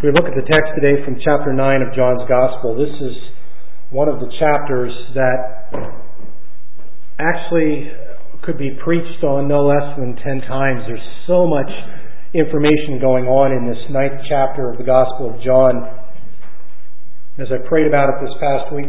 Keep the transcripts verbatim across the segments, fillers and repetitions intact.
We look at the text today from chapter nine of John's Gospel. This is one of the chapters that actually could be preached on no less than ten times. There's so much information going on in this ninth chapter of the Gospel of John. As I prayed about it this past week,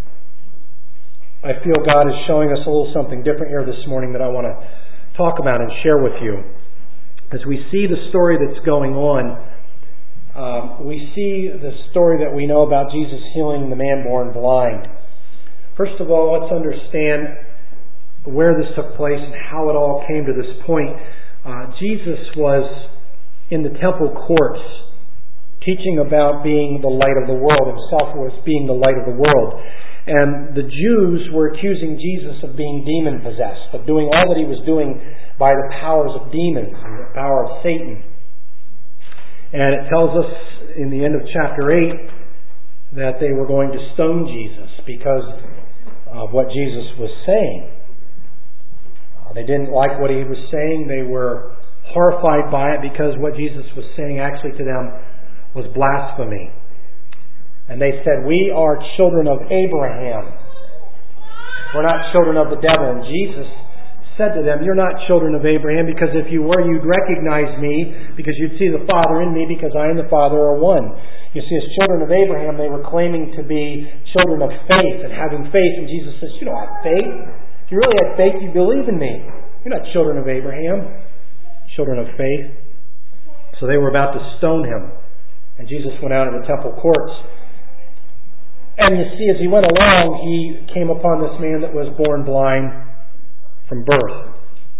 I feel God is showing us a little something different here this morning that I want to talk about and share with you. As we see the story that's going on, Um, we see the story that we know about Jesus healing the man born blind. First of all, let's understand where this took place and how it all came to this point. Uh, Jesus was in the temple courts teaching about being the light of the world. Himself was being the light of the world. And the Jews were accusing Jesus of being demon-possessed, of doing all that he was doing by the powers of demons and the power of Satan. And it tells us in the end of chapter eight that they were going to stone Jesus because of what Jesus was saying. Uh, they didn't like what he was saying. They were horrified by it because what Jesus was saying actually to them was blasphemy. And they said, "We are children of Abraham. We're not children of the devil." And Jesus said to them, "You're not children of Abraham, because if you were, you'd recognize me, because you'd see the Father in me, because I and the Father are one." You see, as children of Abraham, they were claiming to be children of faith and having faith. And Jesus says, "You don't have faith. If you really had faith, you'd believe in me. You're not children of Abraham, children of faith." So they were about to stone him. And Jesus went out in the temple courts. And you see, as he went along, he came upon this man that was born blind from birth.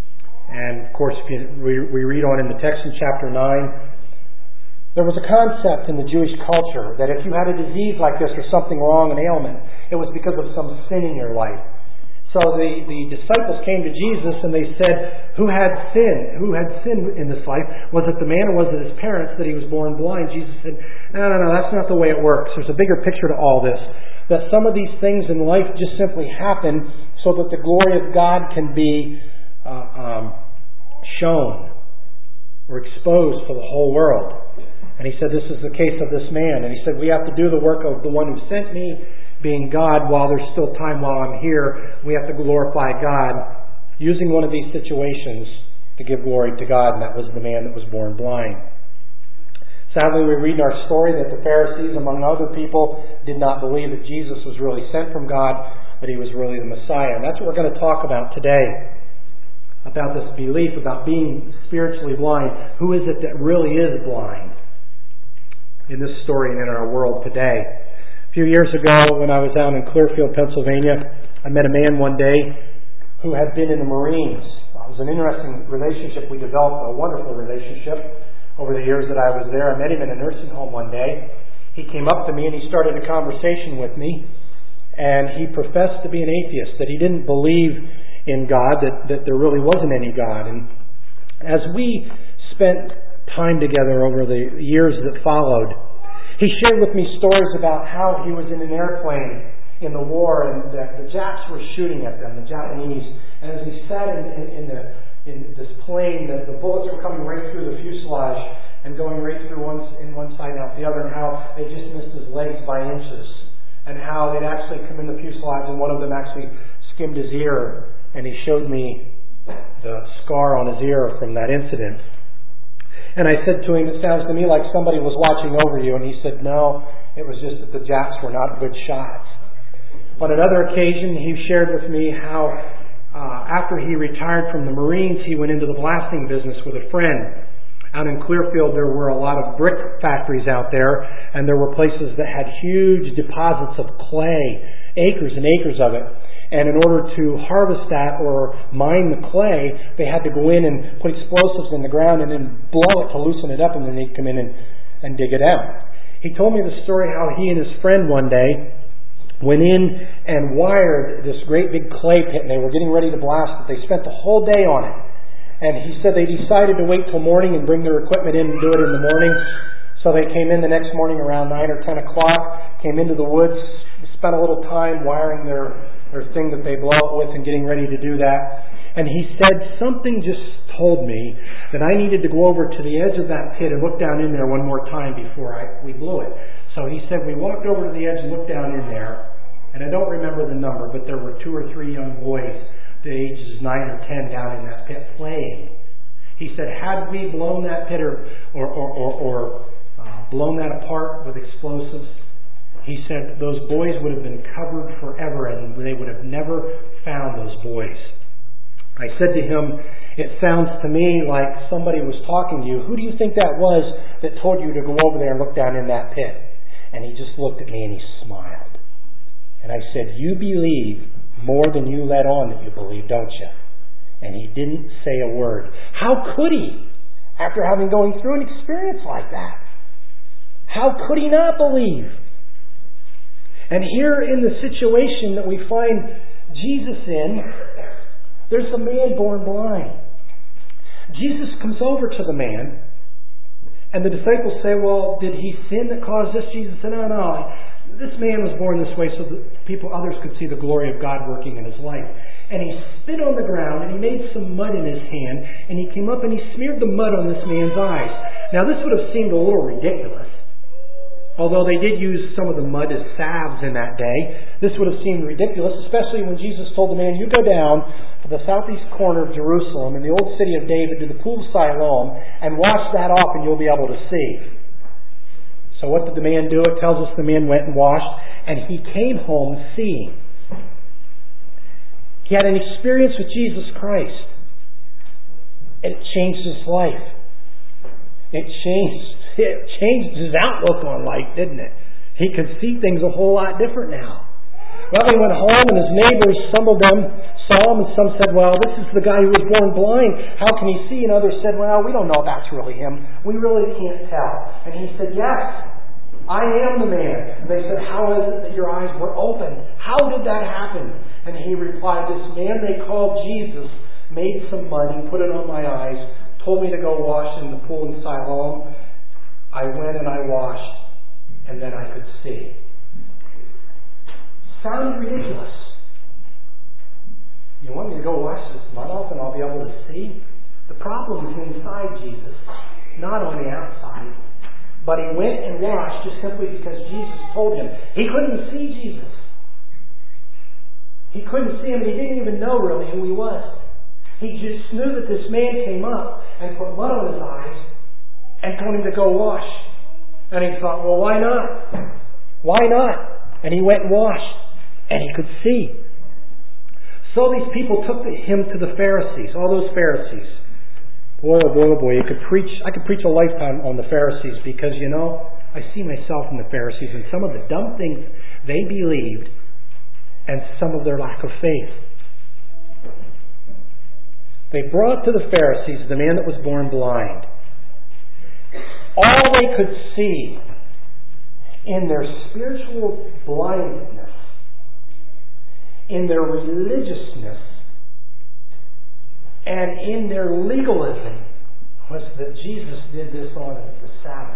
And of course, if you, we, we read on in the text in chapter nine, there was a concept in the Jewish culture that if you had a disease like this or something wrong, an ailment, it was because of some sin in your life. So the, the disciples came to Jesus and they said, who had sin? Who had sin in this life? Was it the man or was it his parents that he was born blind? Jesus said, no, no, no, that's not the way it works. There's a bigger picture to all this. That some of these things in life just simply happen so that the glory of God can be uh, um, shown or exposed to the whole world. And he said, this is the case of this man. And he said, we have to do the work of the one who sent me, being God, while there's still time while I'm here. We have to glorify God using one of these situations to give glory to God. And that was the man that was born blind. Sadly, we read in our story that the Pharisees, among other people, did not believe that Jesus was really sent from God, that he was really the Messiah. And that's what we're going to talk about today. About this belief, about being spiritually blind. Who is it that really is blind in this story and in our world today? A few years ago, when I was down in Clearfield, Pennsylvania, I met a man one day who had been in the Marines. It was an interesting relationship. We developed a wonderful relationship over the years that I was there. I met him in a nursing home one day. He came up to me and he started a conversation with me. And he professed to be an atheist, that he didn't believe in God, that, that there really wasn't any God. And as we spent time together over the years that followed, he shared with me stories about how he was in an airplane in the war and that the Japs were shooting at them, the Japanese. And as he sat in, in, in, the, in this plane, that the bullets were coming right through the fuselage and going right through one, in one side and out the other, and how they just missed his legs by inches. And how they'd actually come in the fuselage and one of them actually skimmed his ear. And he showed me the scar on his ear from that incident. And I said to him, it sounds to me like somebody was watching over you. And he said, no, it was just that the Japs were not good shots. On another occasion, he shared with me how uh, after he retired from the Marines, he went into the blasting business with a friend. Out in Clearfield, there were a lot of brick factories out there, and there were places that had huge deposits of clay, acres and acres of it. And in order to harvest that or mine the clay, they had to go in and put explosives in the ground and then blow it to loosen it up, and then they'd come in and, and dig it out. He told me the story how he and his friend one day went in and wired this great big clay pit, and they were getting ready to blast it. They spent the whole day on it. And he said they decided to wait till morning and bring their equipment in and do it in the morning. So they came in the next morning around nine or ten o'clock, came into the woods, spent a little time wiring their, their thing that they blow it with and getting ready to do that. And he said, something just told me that I needed to go over to the edge of that pit and look down in there one more time before I, we blew it. So he said we walked over to the edge and looked down in there. And I don't remember the number, but there were two or three young boys, the ages nine or ten, down in that pit playing. He said, had we blown that pit or, or, or, or, or uh, blown that apart with explosives, he said those boys would have been covered forever and they would have never found those boys. I said to him, it sounds to me like somebody was talking to you. Who do you think that was that told you to go over there and look down in that pit? And he just looked at me and he smiled. And I said, you believe more than you let on that you believe, don't you? And he didn't say a word. How could he? After having going through an experience like that. How could he not believe? And here in the situation that we find Jesus in, there's a man born blind. Jesus comes over to the man, and the disciples say, well, did he sin that caused this? Jesus said, no, no. This man was born this way so that people, others could see the glory of God working in his life. And he spit on the ground, and he made some mud in his hand, and he came up and he smeared the mud on this man's eyes. Now, this would have seemed a little ridiculous. Although they did use some of the mud as salves in that day, this would have seemed ridiculous, especially when Jesus told the man, you go down to the southeast corner of Jerusalem in the old city of David to the pool of Siloam and wash that off and you'll be able to see. So what did the man do? It tells us the man went and washed, and he came home seeing. He had an experience with Jesus Christ. It changed his life. It changed, it changed his outlook on life, didn't it? He could see things a whole lot different now. Well, he went home, and his neighbors, some of them saw him, and some said, well, this is the guy who was born blind. How can he see? And others said, well, we don't know if that's really him. We really can't tell. And he said, yes, I am the man. And they said, how is it that your eyes were open? How did that happen? And he replied, this man they called Jesus made some mud and put it on my eyes, told me to go wash in the pool in Siloam. I went and I washed, and then I could see. Sounded ridiculous. You want me to go wash this mud off and I'll be able to see? The problem is inside Jesus, not on the outside. But he went and washed just simply because Jesus told him. He couldn't see Jesus. He couldn't see him, and he didn't even know really who he was. He just knew that this man came up and put mud on his eyes and told him to go wash. And he thought, well, why not? Why not? And he went and washed, and he could see. So these people took him to the Pharisees, all those Pharisees. Boy, oh boy, oh boy, you could preach, I could preach a lifetime on the Pharisees because, you know, I see myself in the Pharisees and some of the dumb things they believed and some of their lack of faith. They brought to the Pharisees the man that was born blind. All they could see in their spiritual blindness, in their religiousness, and in their legalism was that Jesus did this on the Sabbath.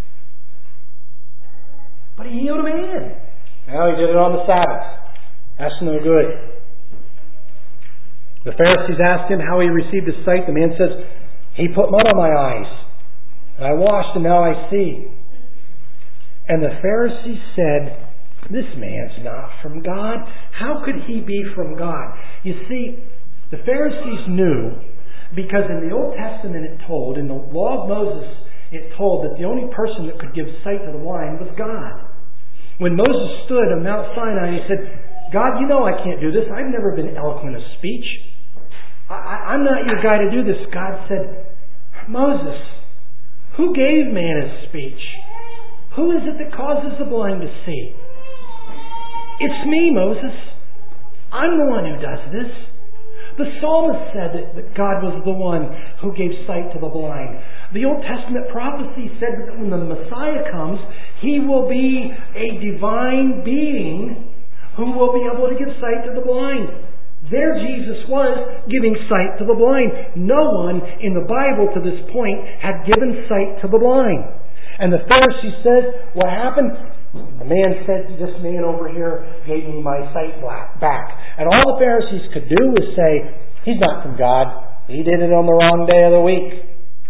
But he healed a man. Well, he did it on the Sabbath. That's no good. The Pharisees asked him how he received his sight. The man says, he put mud on my eyes. And I washed and now I see. And the Pharisees said, this man's not from God. How could he be from God? You see, the Pharisees knew, because in the Old Testament it told, in the law of Moses it told that the only person that could give sight to the blind was God. When Moses stood on Mount Sinai, he said, God, you know I can't do this. I've never been eloquent of speech. I, I, I'm not your guy to do this. God said, Moses, who gave man his speech? Who is it that causes the blind to see? It's me, Moses. I'm the one who does this. The psalmist said that, that God was the one who gave sight to the blind. The Old Testament prophecy said that when the Messiah comes, He will be a divine being who will be able to give sight to the blind. There Jesus was giving sight to the blind. No one in the Bible to this point had given sight to the blind. And the Pharisee says, what happened? The man said, this man over here gave me my sight back. And all the Pharisees could do was say, He's not from God. He did it on the wrong day of the week.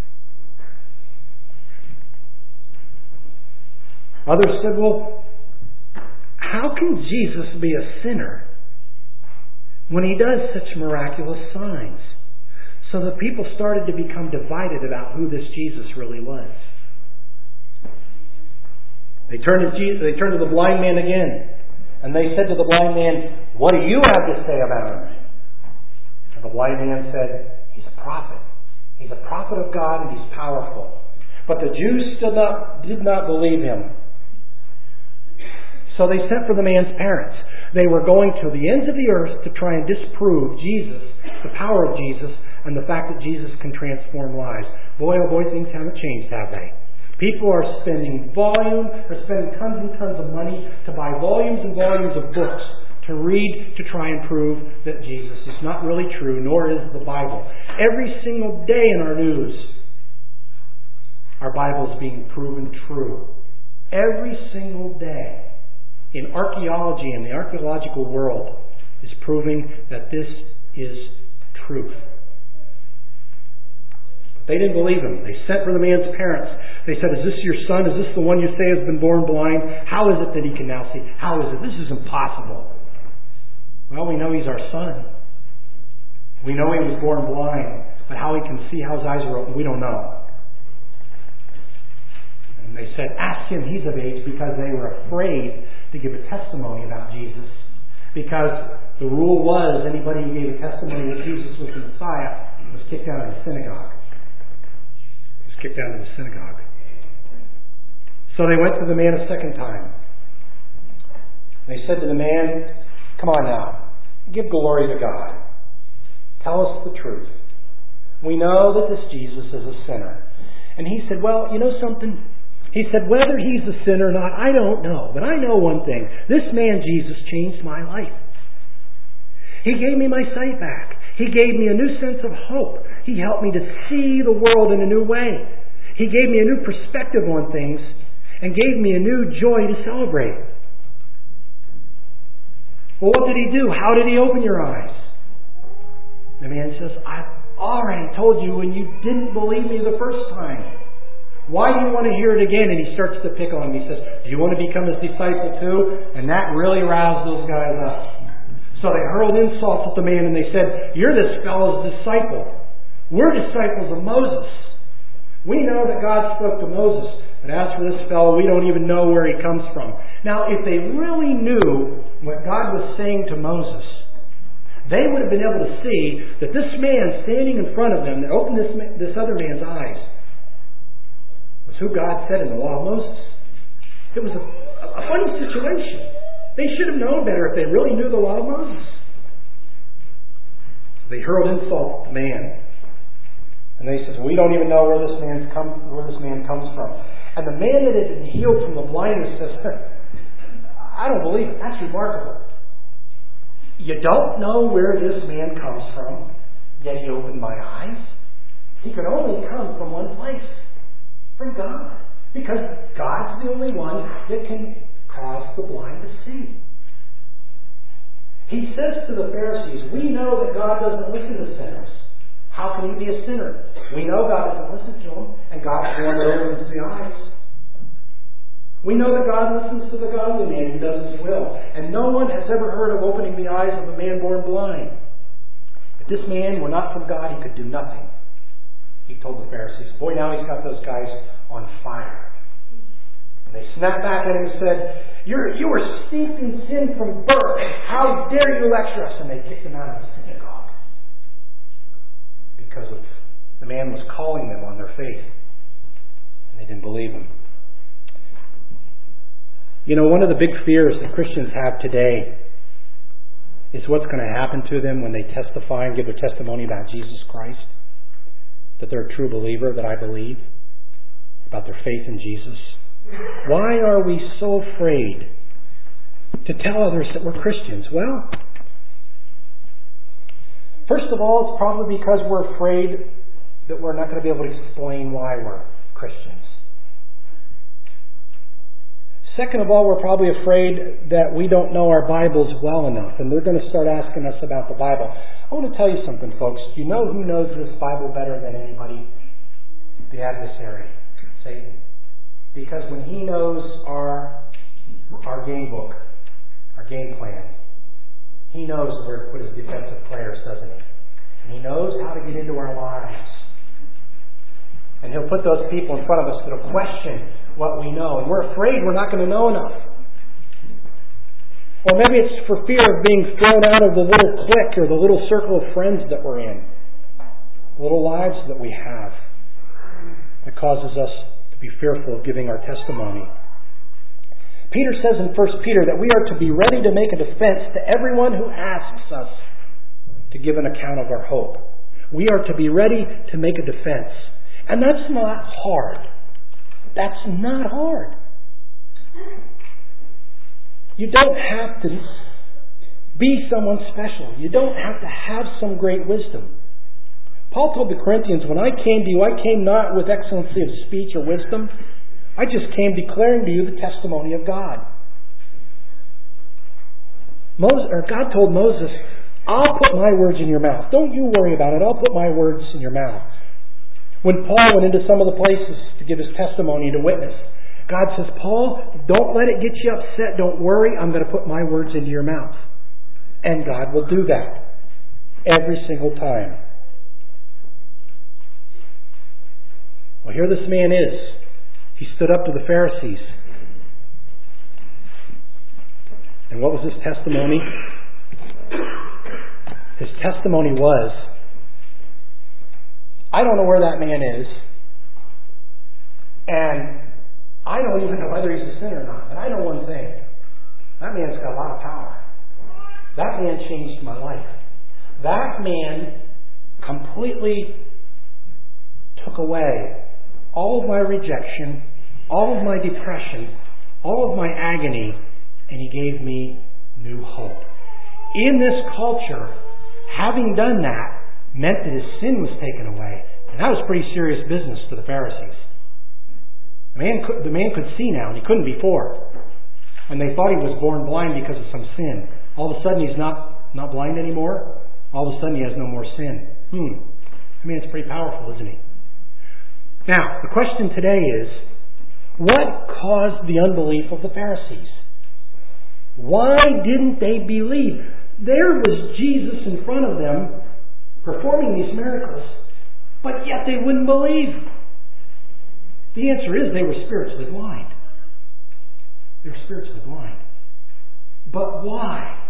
Others said, well, how can Jesus be a sinner when He does such miraculous signs? So the people started to become divided about who this Jesus really was. They turned to Jesus, they turned to the blind man again, and they said to the blind man, what do you have to say about him? And the blind man said, he's a prophet. He's a prophet of God, and he's powerful. But the Jews still not, did not believe him. So they sent for the man's parents. They were going to the ends of the earth to try and disprove Jesus, the power of Jesus, and the fact that Jesus can transform lives. Boy, oh boy, things haven't changed, have they? People are spending volume, are spending tons and tons of money to buy volumes and volumes of books to read to try and prove that Jesus is not really true, nor is the Bible. Every single day in our news, our Bible is being proven true. Every single day in archaeology and the archaeological world is proving that this is truth. They didn't believe him. They sent for the man's parents. They said, is this your son? Is this the one you say has been born blind? How is it that he can now see? How is it? This is impossible. Well, we know he's our son. We know he was born blind. But how he can see, how his eyes are open, we don't know. And they said, ask him, he's of age, because they were afraid to give a testimony about Jesus. Because the rule was anybody who gave a testimony that Jesus was the Messiah was kicked out of the synagogue. Kicked out of the synagogue. So they went to the man a second time. They said to the man, come on now, give glory to God. Tell us the truth. We know that this Jesus is a sinner. And he said, well, you know something? He said, whether he's a sinner or not, I don't know. But I know one thing. This man Jesus changed my life. He gave me my sight back. He gave me a new sense of hope. He helped me to see the world in a new way. He gave me a new perspective on things and gave me a new joy to celebrate. Well, what did he do? How did he open your eyes? The man says, I've already told you when you didn't believe me the first time. Why do you want to hear it again? And he starts to pick on him. He says, do you want to become his disciple too? And that really roused those guys up. So they hurled insults at the man and they said, you're this fellow's disciple. We're disciples of Moses. We know that God spoke to Moses, but as for this fellow, we don't even know where he comes from. Now, if they really knew what God was saying to Moses, they would have been able to see that this man standing in front of them that opened this, this other man's eyes was who God said in the law of Moses. It was a, a funny situation. They should have known better if they really knew the law of Moses. They hurled insults at the man. And they said, we don't even know where this man come, where this man comes from. And the man that had been healed from the blindness says, I don't believe it. That's remarkable. You don't know where this man comes from, yet he opened my eyes. He could only come from one place, from God. Because God's the only one that can cause the blind to see. He says to the Pharisees, we know that God doesn't listen to sinners. How can he be a sinner? We know God doesn't listen to him, and God's the one that opens the eyes. We know that God listens to the godly man who does his will, and no one has ever heard of opening the eyes of a man born blind. If this man were not from God, he could do nothing. He told the Pharisees. Boy, now he's got those guys on fire. And they snapped back at him and said, You're, you were steeped in sin from birth. How dare you lecture us? And they kicked him out of the synagogue. Because of the man was calling them on their faith. And they didn't believe him. You know, one of the big fears that Christians have today is what's going to happen to them when they testify and give their testimony about Jesus Christ. That they're a true believer, that I believe. About their faith in Jesus. Why are we so afraid to tell others that we're Christians? Well, first of all, it's probably because we're afraid that we're not going to be able to explain why we're Christians. Second of all, we're probably afraid that we don't know our Bibles well enough, and they're going to start asking us about the Bible. I want to tell you something, folks. Do you know who knows this Bible better than anybody? The adversary, Satan. Because when he knows our, our game book, our game plan, he knows where to put his defensive players, doesn't he? And he knows how to get into our lives. And he'll put those people in front of us that'll question what we know. And we're afraid we're not going to know enough. Or maybe it's for fear of being thrown out of the little clique or the little circle of friends that we're in. The little lives that we have. That causes us to be fearful of giving our testimony. Peter says in First Peter that we are to be ready to make a defense to everyone who asks us to give an account of our hope. We are to be ready to make a defense. And that's not hard. That's not hard. You don't have to be someone special. You don't have to have some great wisdom. Paul told the Corinthians, when I came to you, I came not with excellency of speech or wisdom. I just came declaring to you the testimony of God. Moses, or God told Moses, I'll put my words in your mouth. Don't you worry about it. I'll put my words in your mouth. When Paul went into some of the places to give his testimony to witness, God says, Paul, don't let it get you upset. Don't worry. I'm going to put my words into your mouth. And God will do that every single time. Well, here this man is. He stood up to the Pharisees. And what was his testimony? His testimony was, I don't know where that man is, and I don't even know whether he's a sinner or not. But I know one thing. That man's got a lot of power. That man changed my life. That man completely took away all of my rejection, all of my depression, all of my agony, and he gave me new hope. In this culture, having done that meant that his sin was taken away. And that was pretty serious business to the Pharisees. The man could, the man could see now, and he couldn't before. And they thought he was born blind because of some sin. All of a sudden he's not, not blind anymore. All of a sudden he has no more sin. Hmm. I mean, it's pretty powerful, isn't he? Now, the question today is, what caused the unbelief of the Pharisees? Why didn't they believe? There was Jesus in front of them performing these miracles, but yet they wouldn't believe. The answer is they were spiritually blind. They were spiritually blind. But why?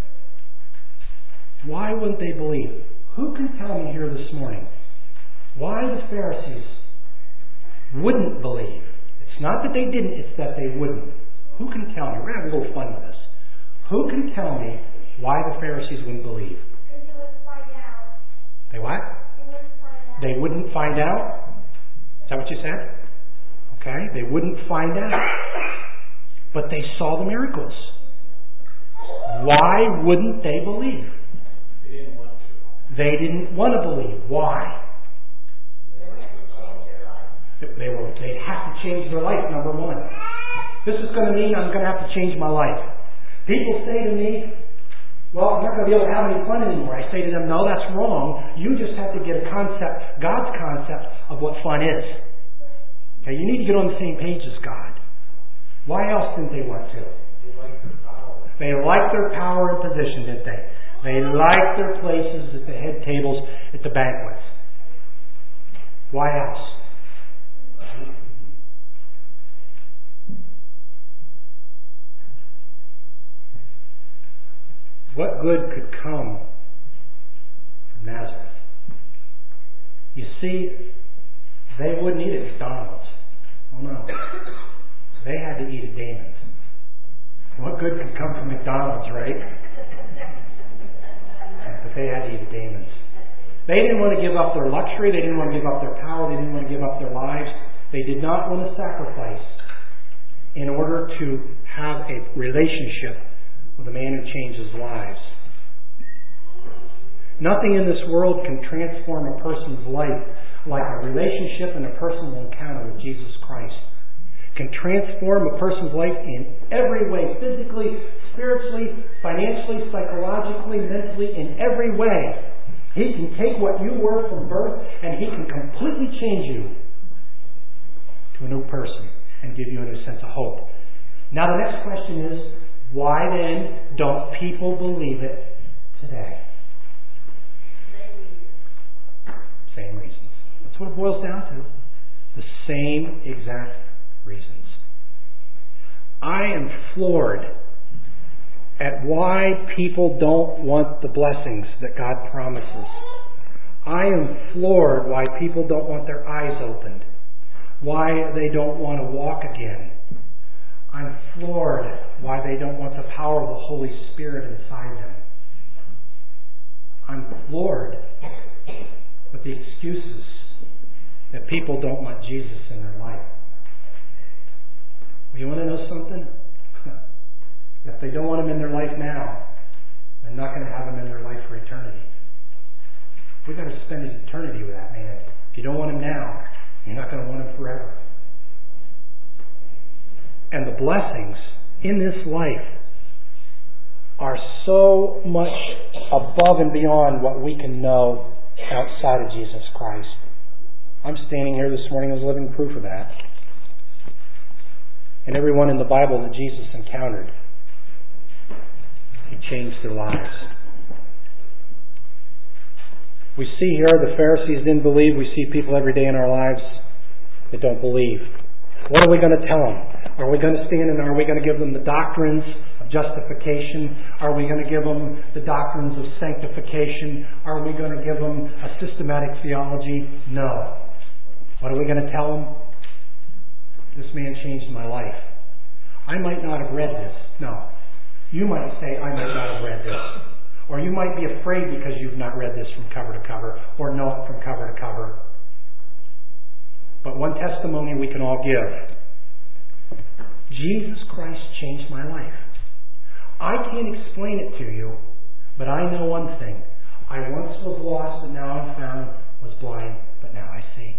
Why wouldn't they believe? Who can tell me here this morning why the Pharisees wouldn't believe? It's not that they didn't, it's that they wouldn't. Who can tell me? We're going to have a little fun with this. Who can tell me why the Pharisees wouldn't believe? Because they wouldn't find out. They what? They wouldn't find out. They wouldn't find out? Is that what you said? Okay, they wouldn't find out. But they saw the miracles. Why wouldn't they believe? They didn't want to. They didn't want to believe. Why? They were. They have to change their life, number one. This is going to mean I'm going to have to change my life. People say to me, well, I'm not going to be able to have any fun anymore. I say to them, no, that's wrong. You just have to get a concept, God's concept of what fun is. Okay, you need to get on the same page as God. Why else didn't they want to? They liked their power. They liked their power and position, didn't they? They liked their places at the head tables at the banquets. Why else? What good could come from Nazareth? You see, they wouldn't eat at McDonald's. Oh no. They had to eat at Damon's. What good could come from McDonald's, right? But they had to eat at Damon's. They didn't want to give up their luxury. They didn't want to give up their power. They didn't want to give up their lives. They did not want to sacrifice in order to have a relationship with a man who changes lives. Nothing in this world can transform a person's life like a relationship and a personal encounter with Jesus Christ. can transform a person's life in every way, physically, spiritually, financially, psychologically, mentally, in every way. He can take what you were from birth and He can completely change you to a new person and give you a new sense of hope. Now the next question is, why then don't people believe it today? Same reasons. That's what it boils down to. The same exact reasons. I am floored at why people don't want the blessings that God promises. I am floored why people don't want their eyes opened. Why they don't want to walk again. I'm floored why they don't want the power of the Holy Spirit inside them. I'm floored with the excuses that people don't want Jesus in their life. You want to know something? If they don't want Him in their life now, they're not going to have Him in their life for eternity. We've got to spend eternity with that man. If you don't want Him now, you're not going to want Him forever. And the blessings in this life are so much above and beyond what we can know outside of Jesus Christ. I'm standing here this morning as living proof of that. And everyone in the Bible that Jesus encountered, He changed their lives. We see here the Pharisees didn't believe. We see people every day in our lives that don't believe. What are we going to tell them? Are we going to stand and are we going to give them the doctrines of justification? Are we going to give them the doctrines of sanctification? Are we going to give them a systematic theology? No. What are we going to tell them? This man changed my life. I might not have read this. No. You might say, I might not have read this. Or you might be afraid because you've not read this from cover to cover or know it from cover to cover. But one testimony we can all give. Jesus Christ changed my life. I can't explain it to you, but I know one thing. I once was lost, but now I'm found, was blind, but now I see.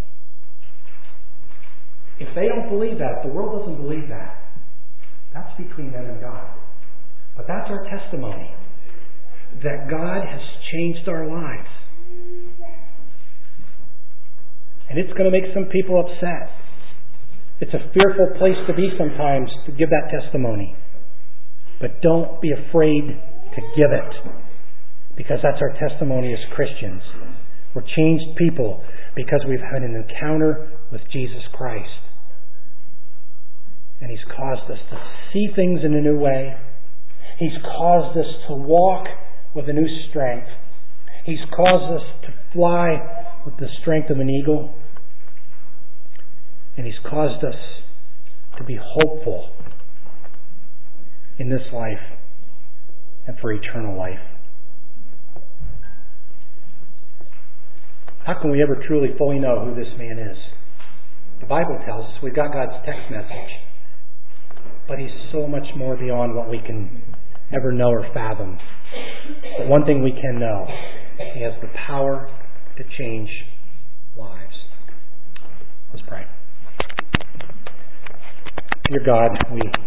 If they don't believe that, if the world doesn't believe that, that's between them and God. But that's our testimony, that God has changed our lives. And it's going to make some people upset. It's a fearful place to be sometimes to give that testimony. But don't be afraid to give it, because that's our testimony as Christians. We're changed people because we've had an encounter with Jesus Christ. And He's caused us to see things in a new way. He's caused us to walk with a new strength. He's caused us to fly with the strength of an eagle. And He's caused us to be hopeful in this life and for eternal life. How can we ever truly fully know who this man is? The Bible tells us we've got God's text message. But He's so much more beyond what we can ever know or fathom. But one thing we can know, He has the power to change lives. Let's pray. Dear God, we